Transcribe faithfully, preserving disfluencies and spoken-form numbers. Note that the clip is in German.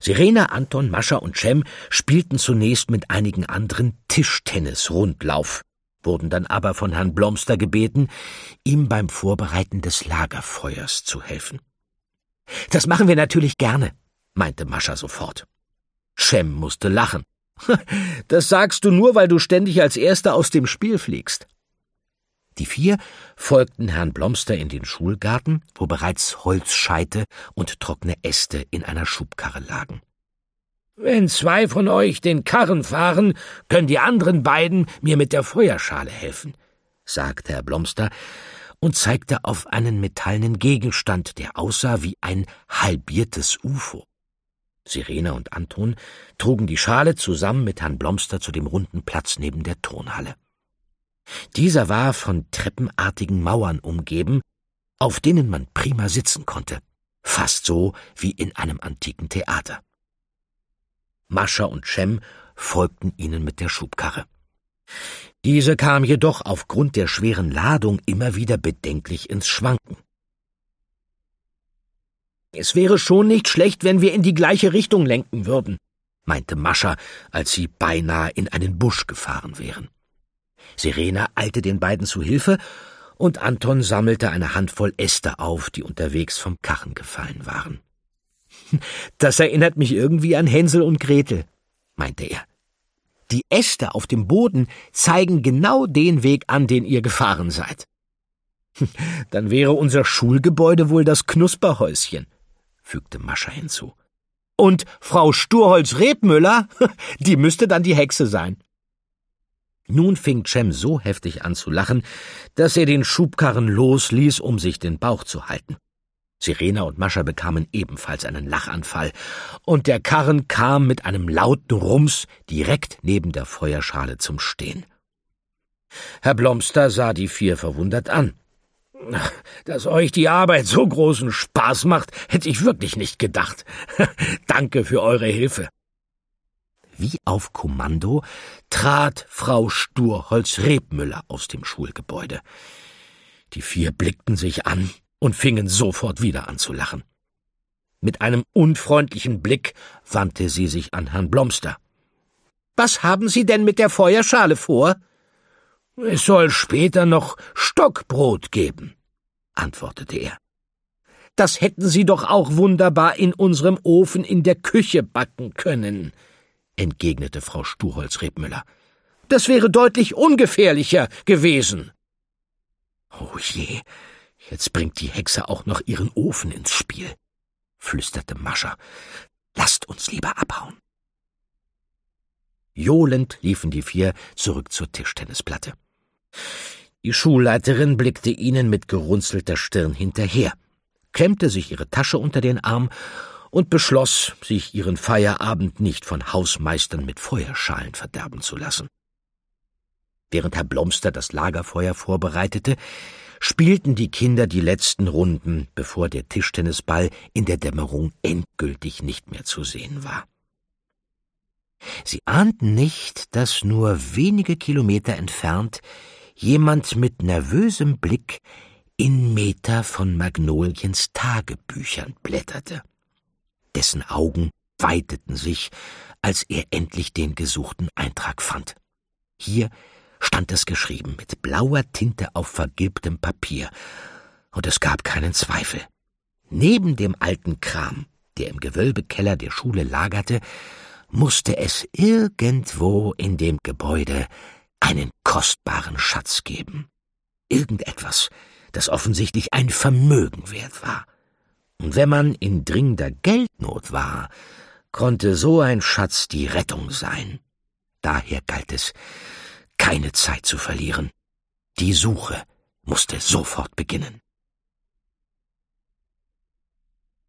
Sirena, Anton, Mascha und Cem spielten zunächst mit einigen anderen Tischtennis-Rundlauf, wurden dann aber von Herrn Blomster gebeten, ihm beim Vorbereiten des Lagerfeuers zu helfen. »Das machen wir natürlich gerne«, meinte Mascha sofort. Cem musste lachen. »Das sagst du nur, weil du ständig als Erster aus dem Spiel fliegst.« Die vier folgten Herrn Blomster in den Schulgarten, wo bereits Holzscheite und trockene Äste in einer Schubkarre lagen. »Wenn zwei von euch den Karren fahren, können die anderen beiden mir mit der Feuerschale helfen«, sagte Herr Blomster und zeigte auf einen metallenen Gegenstand, der aussah wie ein halbiertes U F O. Sirena und Anton trugen die Schale zusammen mit Herrn Blomster zu dem runden Platz neben der Turnhalle. Dieser war von treppenartigen Mauern umgeben, auf denen man prima sitzen konnte, fast so wie in einem antiken Theater. Mascha und Cem folgten ihnen mit der Schubkarre. Diese kam jedoch aufgrund der schweren Ladung immer wieder bedenklich ins Schwanken. »Es wäre schon nicht schlecht, wenn wir in die gleiche Richtung lenken würden«, meinte Mascha, als sie beinahe in einen Busch gefahren wären. Sirena eilte den beiden zu Hilfe, und Anton sammelte eine Handvoll Äste auf, die unterwegs vom Karren gefallen waren. »Das erinnert mich irgendwie an Hänsel und Gretel«, meinte er. »Die Äste auf dem Boden zeigen genau den Weg an, den ihr gefahren seid.« »Dann wäre unser Schulgebäude wohl das Knusperhäuschen«, fügte Mascha hinzu. »Und Frau Sturholz-Rebmüller, die müsste dann die Hexe sein.« Nun fing Cem so heftig an zu lachen, dass er den Schubkarren losließ, um sich den Bauch zu halten. Sirena und Mascha bekamen ebenfalls einen Lachanfall, und der Karren kam mit einem lauten Rums direkt neben der Feuerschale zum Stehen. Herr Blomster sah die vier verwundert an. »Dass euch die Arbeit so großen Spaß macht, hätte ich wirklich nicht gedacht. Danke für eure Hilfe.« Wie auf Kommando trat Frau Sturholz-Rebmüller aus dem Schulgebäude. Die vier blickten sich an und fingen sofort wieder an zu lachen. Mit einem unfreundlichen Blick wandte sie sich an Herrn Blomster. »Was haben Sie denn mit der Feuerschale vor?« »Es soll später noch Stockbrot geben«, antwortete er. »Das hätten Sie doch auch wunderbar in unserem Ofen in der Küche backen können«, entgegnete Frau Sturholz-Rebmüller. »Das wäre deutlich ungefährlicher gewesen.« »Oh je, jetzt bringt die Hexe auch noch ihren Ofen ins Spiel«, flüsterte Mascha. »Lasst uns lieber abhauen.« Johlend liefen die vier zurück zur Tischtennisplatte. Die Schulleiterin blickte ihnen mit gerunzelter Stirn hinterher, klemmte sich ihre Tasche unter den Arm und beschloss, sich ihren Feierabend nicht von Hausmeistern mit Feuerschalen verderben zu lassen. Während Herr Blomster das Lagerfeuer vorbereitete, spielten die Kinder die letzten Runden, bevor der Tischtennisball in der Dämmerung endgültig nicht mehr zu sehen war. Sie ahnten nicht, dass nur wenige Kilometer entfernt jemand mit nervösem Blick in Meter von Magnoliens Tagebüchern blätterte. Dessen Augen weiteten sich, als er endlich den gesuchten Eintrag fand. Hier stand es geschrieben mit blauer Tinte auf vergilbtem Papier, und es gab keinen Zweifel. Neben dem alten Kram, der im Gewölbekeller der Schule lagerte, musste es irgendwo in dem Gebäude einen kostbaren Schatz geben. Irgendetwas, das offensichtlich ein Vermögen wert war. Und wenn man in dringender Geldnot war, konnte so ein Schatz die Rettung sein. Daher galt es, keine Zeit zu verlieren. Die Suche musste sofort beginnen.